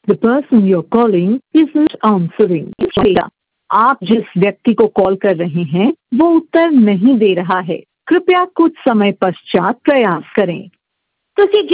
The person you're calling isn't answering. आप जिस व्यक्ति को कॉल कर रहे हैं वो उत्तर नहीं दे रहा है। कृपया कुछ समय पश्चात प्रयास करें।